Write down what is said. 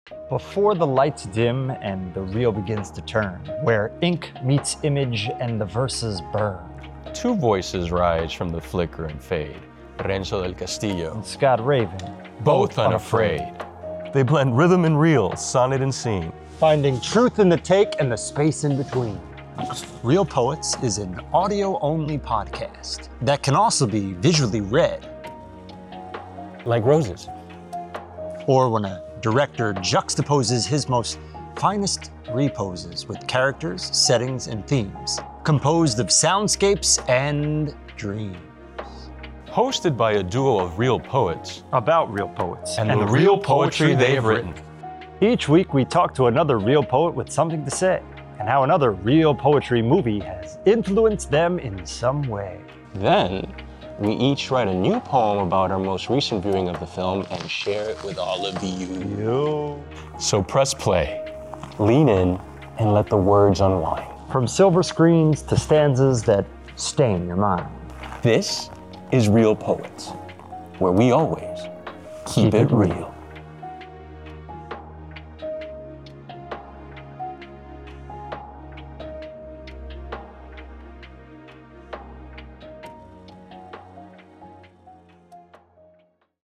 Before the lights dim and the reel begins to turn, where ink meets image and the verses burn. Two voices rise from the flicker and fade. Renzo del Castillo And Scott Raven, both unafraid. They blend rhythm and reel, sonnet and scene. finding truth in the take and the space in between. Real Poets is an audio-only podcast that can also be visually read, Like roses. or when a director juxtaposes his most finest reposes with characters, settings, and themes, composed of soundscapes and dreams. Hosted by a duo of real poets About real poets. and the real poetry they have written. Each week we talk to another real poet with something to say, and how another real poetry movie has influenced them in some way. Then, we each write a new poem about our most recent viewing of the film and share it with all of you. So press play. Lean in and let the words unwind. From silver screens to stanzas that stain your mind. This is Real Poets, where we always keep it real.